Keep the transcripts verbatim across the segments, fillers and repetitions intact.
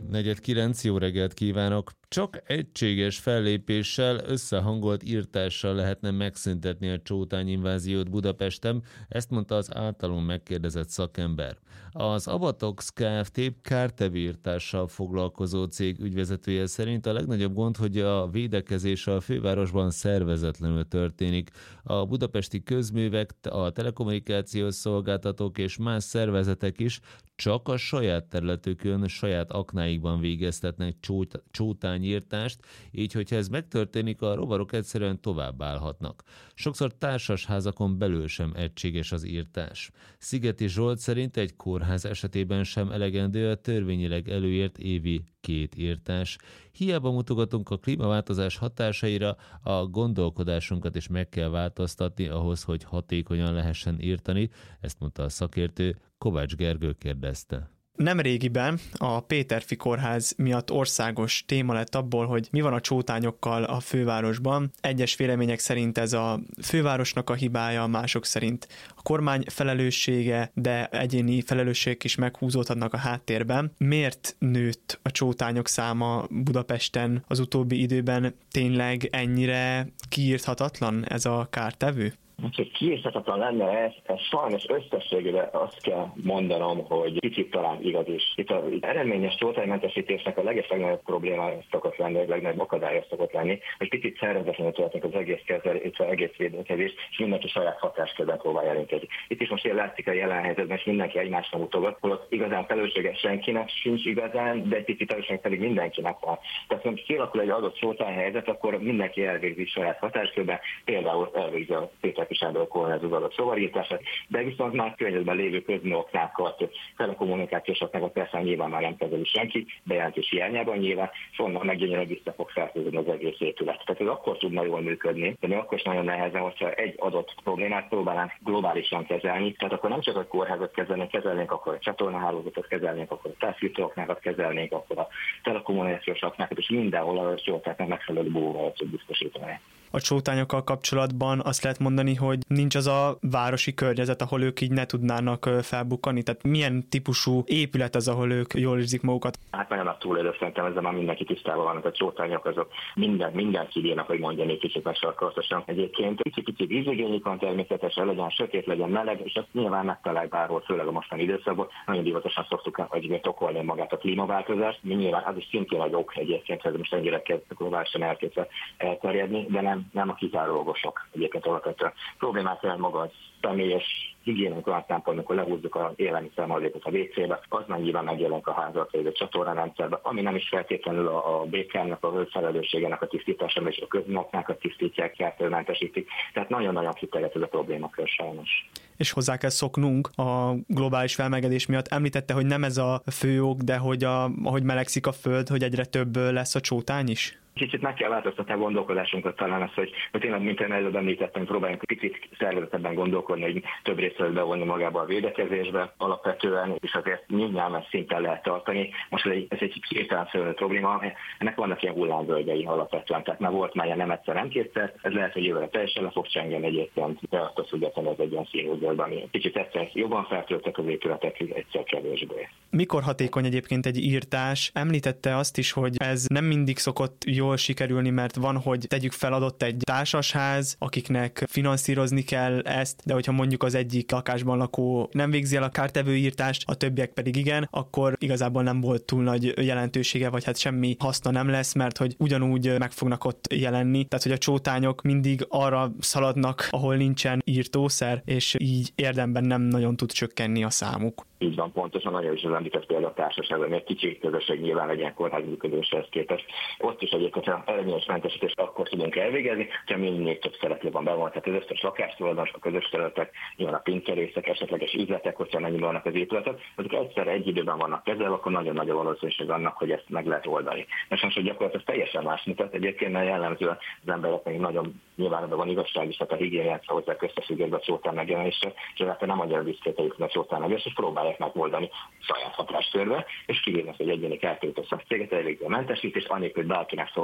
negyven kilenc, jó reggelt kívánok! Csak egységes fellépéssel, összehangolt írtással lehetne megszüntetni a csótányinváziót Budapesten, ezt mondta az általunk megkérdezett szakember. Az Avatox Kft. Kártevőírtással foglalkozó cég ügyvezetője szerint a legnagyobb gond, hogy a védekezés a fővárosban szervezetlenül történik. A budapesti közművek, a telekommunikációs szolgáltatók és más szervezetek is csak a saját területükön, saját aknáikban végeztetnek csót, csótányírtást, így hogyha ez megtörténik, a rovarok egyszerűen tovább állhatnak. Sokszor társasházakon belül sem egységes az írtás. Szigeti Zsolt szerint egy kórház esetében sem elegendő a törvényileg előírt évi két írtás. Hiába mutogatunk a klímaváltozás hatásaira, a gondolkodásunkat is meg kell változtatni ahhoz, hogy hatékonyan lehessen írtani, ezt mondta a szakértő. Kovács Gergő kérdezte. Nemrégiben a Péterfi Kórház miatt országos téma lett abból, hogy mi van a csótányokkal a fővárosban. Egyes vélemények szerint ez a fővárosnak a hibája, mások szerint a kormány felelőssége, de egyéni felelősségek is meghúzódhatnak a háttérben. Miért nőtt a csótányok száma Budapesten az utóbbi időben? Tényleg ennyire kiírthatatlan ez a kártevő? Hogy kiírhatatlan lenne ez, ez sajnos összességében azt kell mondanom, hogy kicsit talán igaz is. Itt az eredményes csótánymentesítésnek a legeslegnagyobb probléma szokott lenni, a legnagyobb akadálya szokott lenni, hogy picit szervezetlenül történik az egész kezelés, illetve egész védekezés, és mindenki saját hatáskörben próbálja elintézni. Itt is most ilyen látszik a jelen helyzetben, és mindenki egymásra mutogat, holott igazán felelőssége senkinek sincs igazán, de egy picit felelősség pedig mindenkinek van. Tehát, ha kialakul egy adott csótányhelyzet, akkor mindenki elvégzi saját hatáskörben, például elvégzi a Péterfisándor kórház az adott szovarítását, de viszont már környezetben lévő közműoknákat, telekommunikációsoknak persze nyilván már nem kezeli senki, bejelentés hiányában nyilván, és onnan meggyönyörűen vissza fog fertőzni az egész épület. Tehát ez akkor tudna jól működni, de mi akkor is nagyon nehezen, hogyha egy adott problémát próbálnánk globálisan kezelni, tehát akkor nem csak a kórházat kezelnénk, kezelnénk, akkor a csatornahálózatot kezelnénk, akkor a távfűtőoknákat kezelnénk, akkor a telekommunikációsoknákat, és mindenhol a csótáknak megfelelő búvóval biztosítani. A csótányokkal kapcsolatban azt lehet mondani, hogy nincs az a városi környezet, ahol ők így ne tudnának felbukkani? Tehát milyen típusú épület az, ahol ők jól érzik magukat? Hát nagyon a túlélő, szerintem ezzel már mindenki tisztában van, a csótányok azok minden, mindenki bírnak, hogy mondjam, egy kicsit megsarkalatosan. Egyébként kicsi-kicsi vízigényük van természetesen, legyen sötét, legyen meleg, és azt nyilván megtalálják bárhol, főleg a mostani időszakban. Nagyon divatosan szoktuk egyébként okolni magát a klímaváltozást. Nyilván az is szintén egy ok egyébként, hogy most ennyire kezd globálisan elkezdve elterjedni, de nem nem a kizárólagosok egyébként alapvetően. Problémát jelent maga az személyes higiénünk olyan szempontból, hogy lehúzzuk az élelmiszermaradékot a vé cébe, az már nyilván megjelenik a házat vagy a csatornarendszerben, ami nem is feltétlenül a, a bé ká-nek, a felelősségének a tisztítása, és a közműoknákat tisztítják, kertőmentesítik. Tehát nagyon-nagyon kiterjedt ez a problémakör sajnos. És hozzá kell szoknunk a globális felmelegedés miatt. Említette, hogy nem ez a fő ok, de hogy a, ahogy melegszik a föld, hogy egyre több lesz a csótány is? Kicsit meg kell változtatni a gondolkodásunkat talán az, hogy, hogy tényleg, mint én előbb említettem, próbáljunk picit szervezetebben gondolkodni, hogy több részről bevonni magába a védekezésbe alapvetően, és azért nyilván szinten lehet tartani. Most ez egy, ez egy hirtelen szóló probléma, ennek vannak ilyen hullámvölgyei alapvetően, tehát már volt már ilyen nem egyszer, nem kétszer, ez lehet, hogy jövőre teljesen le fog csengeni egyébként, de azt az függetlenül ez egy ilyen színúzóban, ami kicsit egyszer jobban feltöltek az épületek, egyszer kevésbé. Mikor hatékony egyébként egy írtás? Említette azt is, hogy ez nem mindig szokott jól sikerülni, mert van, hogy tegyük fel adott egy társasház, akiknek finanszírozni kell ezt, de hogyha mondjuk az egyik lakásban lakó nem végzi el a kártevőírtást, a többiek pedig igen, akkor igazából nem volt túl nagy jelentősége, vagy hát semmi haszna nem lesz, mert hogy ugyanúgy meg fognak ott jelenni. Tehát, hogy a csótányok mindig arra szaladnak, ahol nincsen írtószer, és így érdemben nem nagyon tud csökkenni a számuk. Így van, pontosan, nagyon is az említett például a társaságban, egy kicsi közösség nyilván egy ilyen kórház működéshez képest. Ott is egyébként, ha eredményes mentesítést akkor tudunk elvégezni, ha még több szereplő van bevonva, tehát az összes lakástulajdonos, a közös területek, nyilván a pincerészek, esetleges üzletek, hogyha mennyiben vannak az épületek, azok egyszerre egy időben vannak kezelve, akkor nagyon nagy a valószínűség annak, hogy ezt meg lehet oldani. Most most, hogy gyakorlatilag teljesen más mutat, egyébként mert jellemzően az emberek még nagyon nyilván ebben van igazság is, tehát a higiéniát hozzák összefüggésbe a csótán megjelenésre, és ezáltal nem adja a visszatételük a csótán megjelenésre, és próbálják megoldani saját hatáskörbe, és kívülnek, hogy egyéni kártérítő szakcéget elvégzi a mentesítést, annélkül, hogy bárkinek szólnak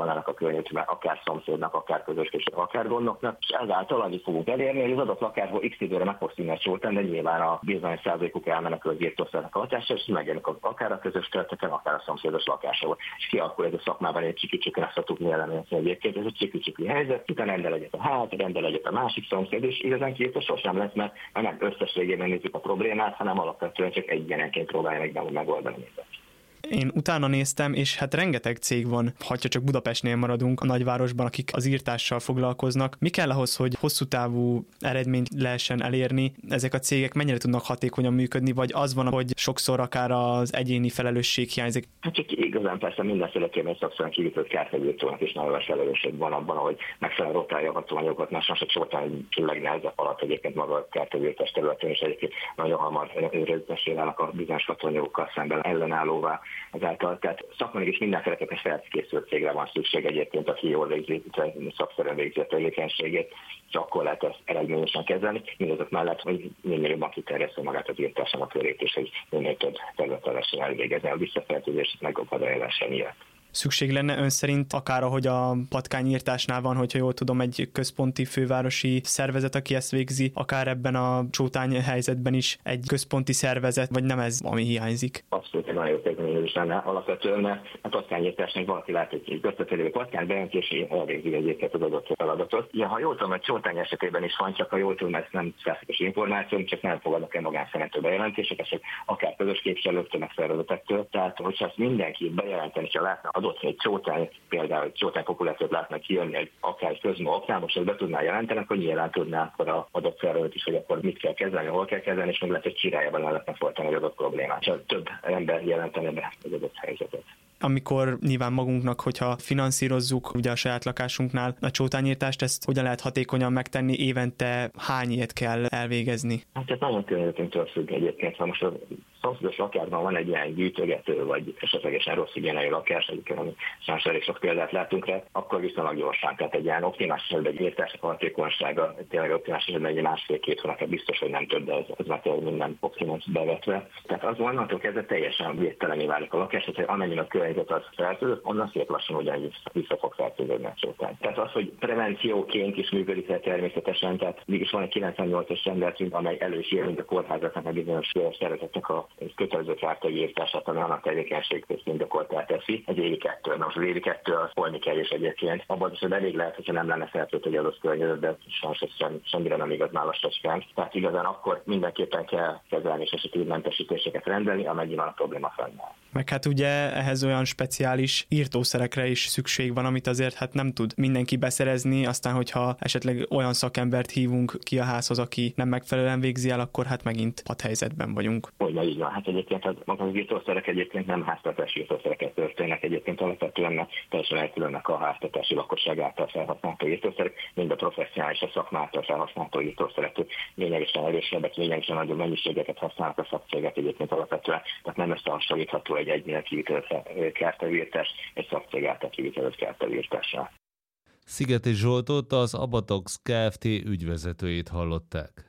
szólnának a környezetben, akár szomszédnak, akár közösségnek, akár gondoknak, és ezáltal annyit fogunk elérni, hogy az adott lakásból x időre meg fog színni a csótány, de nyilván a bizonyos százalékuk elmenekül az írtószernek a hatása, és megjelenik akár a közös területeken, akár a szomszédos lakásokban. És kialakul ez a szakmában egy csiki-csikén, ezt szoktuk nyilván egyébként, ez egy csiki-csiki helyzet, utána rendel egyet a hát, rendel egyet a másik szomszéd, és igazán kívül sosem lesz, mert nem összességében nézzük a problémát, hanem alapvetően csak egyenenként próbálja meg megoldani mindent. Én utána néztem, és hát rengeteg cég van, ha csak Budapestnél maradunk, a nagyvárosban, akik az írtással foglalkoznak. Mi kell ahhoz, hogy hosszú távú eredményt lehessen elérni? Ezek a cégek mennyire tudnak hatékonyan működni, vagy az van, hogy sokszor akár az egyéni felelősség hiányzik? Hát csak igazán persze mindenféle kémény szakszerűen kivített kártevőtőnek is nagyon felelősség van abban, hogy megfelelően rotálja a hatóanyagokat, mert sajnos sortán legnehezebb alatt egyébként maga a kártevőtes területén, és egyébként nagyon hamar rezidensé válnak a bizonyos hatóanyagokkal szemben ellenállóvá. Ezáltal, tehát szakmailag is mindenféleképpen felkészült cégre van szükség egyébként, aki jól végzi, szakszerűen végzi a tevékenységét, és akkor lehet ezt eredményesen kezelni. Mindazok mellett, hogy minél jobban kiterjesztő magát az írtáson a körét, és hogy minél több területen lehessen elvégezni a visszafertőzést, megakadályozása miatt. Szükség lenne ön szerint, akár ahogy a patkányírtásnál van, hogyha jól tudom, egy központi fővárosi szervezet, aki ezt végzi, akár ebben a csótány helyzetben is egy központi szervezet, vagy nem ez, ami hiányzik? Abszolút egy nagyon jó kezdeményezés lenne alapvetően, mert a patkányírtásnak valaki lát, hogy egy összetevő patkány bejönt, és elvégzi egyébként az adott feladatot. Ja, ha jól tudom, a csótány esetében is van, csak ha jól tudom, ez nem százalékos információ, csak nem fogadnak el magánszerintő bejelentéseket, csak akár közös képviselőktől, meg szervezetektől. Tehát, hogyha ezt mindenki bejelenteni, ha látna adott egy csótány, például egy csótány populációt látnak kijönni, egy akár közma oknál, most ezt be tudná jelenteni, akkor nyilván tudná akkor az adott szervezet is, hogy akkor mit kell kezelni, hol kell kezelni, és meg lehet, hogy csirájában el lehetne folytani az adott problémát. Csak több ember jelentene be az adott helyzetet. Amikor nyilván magunknak, hogyha finanszírozzuk ugye a saját lakásunknál a csótányírtást, ezt hogyan lehet hatékonyan megtenni, évente hány ilyet kell elvégezni? Hát ez nagyon környezetünktől függ egyébként, ha most a szomszédos lakásban van egy ilyen gyűjtögető, vagy esetlegesen rossz igényelő lakás, egyébként ami sajnos elég sok példát látunk rá, akkor viszonylag gyorsan, tehát egy ilyen optimális esetben egy írtásnak a hatékonysága, tényleg optimális esetben egy másfél-két hónapja biztos, hogy nem több, de ez, ez már tényleg minden optimum bevetve. Tehát az onnantól kezdve teljesen védtelené válik a lakás, hogy amennyiben a környezet az fertőzött, onnan szép lassan ugyanúgy vissza fog fertőződni a csótány. Tehát az, hogy prevencióként is működik természetesen, tehát mégis van egy kilencvennyolcas rendeletünk, amely elősír, mint a kórházaknak, meg bizonyos szervezeteknek a kötelező kártevőírtását, ami annak tevékenység közt indokoltá teszi. Egy évi kettő. Na most az évi kettő az holni kell is egyébként. Abban is elég lehet, hogyha nem lenne fertőzött egy adott környezet, de sajnos ez sem, semmire nem igaz már lassacskán. Tehát igazán akkor mindenképpen kell kezelni és esetleg mentesítéseket rendelni, amennyiben a probléma fennáll. Meg hát ugye ehhez olyan speciális írtószerekre is szükség van, amit azért hát nem tud mindenki beszerezni, aztán hogyha esetleg olyan szakembert hívunk ki a házhoz, aki nem megfelelően végzi el, akkor hát megint padhelyzetben vagyunk. Hogy így van, hát egyébként az, az írtószerek egyébként nem háztartási írtószereket történnek, egyébként alapvetően teljesen elkülönnek a háztartási lakosság által felhasználható írtószerek, mind a professzionális a szakma által felhasználható írtószerek, lényegesen erősebbek, lényegesen nagyobb mennyiségeket használnak a szakcégek egyébként alapvetően, tehát nem összehasonlítható egy egynél kivitelezett kártevőírtás egy szakcég által kivitelezett kártevőírtással. Szigeti Zsoltot, az Abatox Kft. Ügyvezetőjét hallották.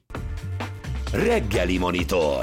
Reggeli Monitor.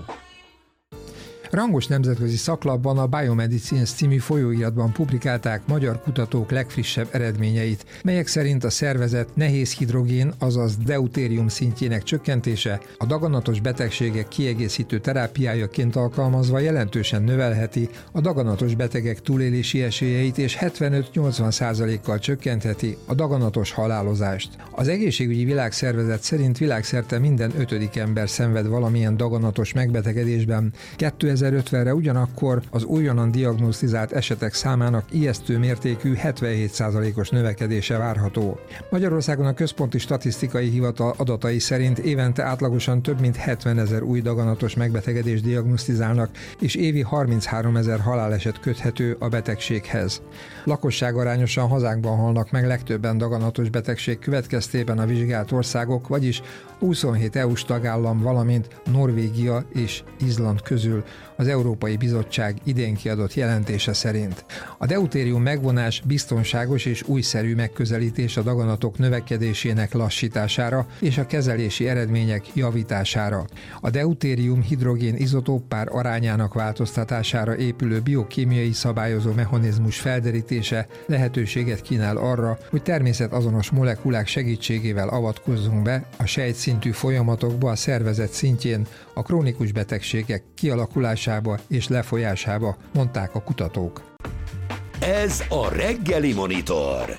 Rangos nemzetközi szaklapban, a Biomedicines című folyóiratban publikálták magyar kutatók legfrissebb eredményeit, melyek szerint a szervezet nehéz hidrogén, azaz deutérium szintjének csökkentése a daganatos betegségek kiegészítő terápiájaként alkalmazva jelentősen növelheti a daganatos betegek túlélési esélyeit, és hetvenöt-nyolcvan százalékkal csökkentheti a daganatos halálozást. Az Egészségügyi Világszervezet szerint világszerte minden ötödik ember szenved valamilyen daganatos megbetegedésben. kétezer-ötvenre ugyanakkor az újonnan diagnosztizált esetek számának ijesztő mértékű hetvenhét százalékos növekedése várható. Magyarországon a Központi Statisztikai Hivatal adatai szerint évente átlagosan több mint hetvenezer új daganatos megbetegedést diagnosztizálnak, és évi harmincháromezer haláleset köthető a betegséghez. Lakosságarányosan hazánkban halnak meg legtöbben daganatos betegség következtében a vizsgált országok, vagyis huszonhét é u-s tagállam, valamint Norvégia és Izland közül. az Európai Bizottság idén kiadott jelentése szerint. A deutérium megvonás biztonságos és újszerű megközelítés a daganatok növekedésének lassítására és a kezelési eredmények javítására. A deutérium hidrogén izotóppár arányának változtatására épülő biokémiai szabályozó mechanizmus felderítése lehetőséget kínál arra, hogy természetazonos molekulák segítségével avatkozzunk be a sejtszintű folyamatokba a szervezet szintjén, a krónikus betegségek kialakulásába és lefolyásába, mondták a kutatók. Ez a Reggeli Monitor.